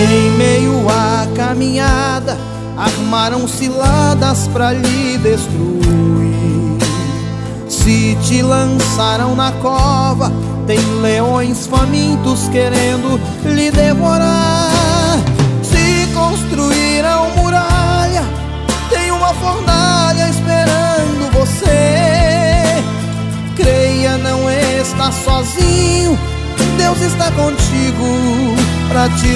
Em meio à caminhada, armaram ciladas pra lhe destruir. Se te lançaram na cova, tem leões famintos querendo lhe devorar. Se construíram muralha, tem uma fornalha esperando você. Creia, não está sozinho, Deus está contigo pra te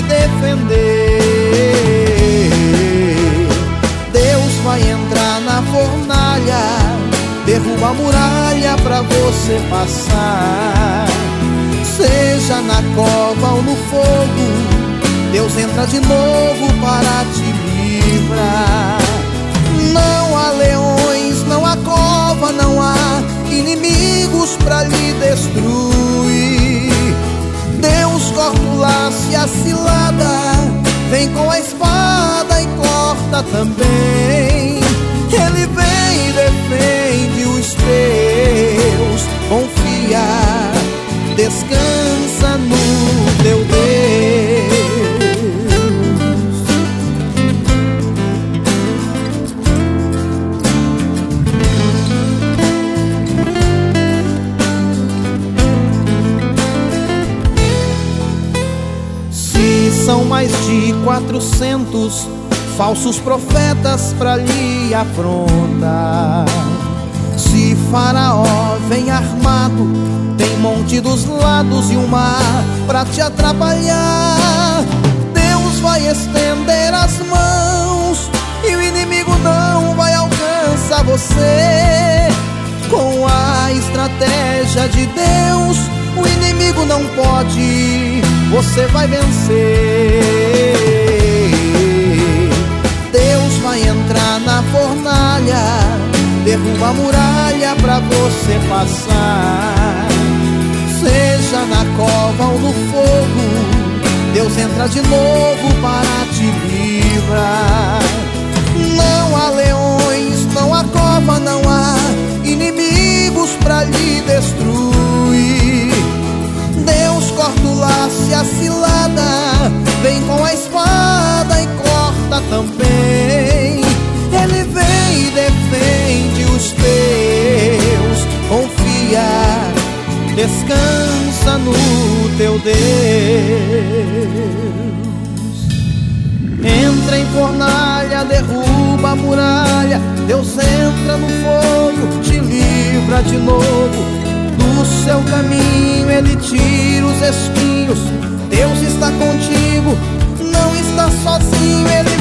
defender. Deus vai entrar na fornalha, derruba a muralha pra você passar. Seja na cova ou no fogo, Deus entra de novo para te livrar. Não há leões, não há cova, não há inimigos pra lhe destruir. Deus corta o laço e a cilada, vem com a espada e corta também. Ele vem e defende os teus. Confia, descansa no teu Deus. Se são mais de 400 falsos profetas pra lhe afrontar, se Faraó vem armado, tem monte dos lados e um mar pra te atrapalhar. Deus vai estender as mãos e o inimigo não vai alcançar você. Com a estratégia de Deus, o inimigo não pode, você vai vencer. Deus vai entrar na fornalha, derruba a muralha pra você passar. Seja na cova ou no fogo, Deus entra de novo para te livrar. Não há leões, não há cova, não há inimigos pra lhe destruir. Deus corta o laço e a cilada, vem com a espada e corta também. Ele vem e defende os teus. Confia, descansa no teu Deus. Entra em fornalha, derruba a muralha. Deus entra no fogo, te livra de novo. Do seu caminho Ele tira os espinhos. Deus está contigo, não está sozinho. Ele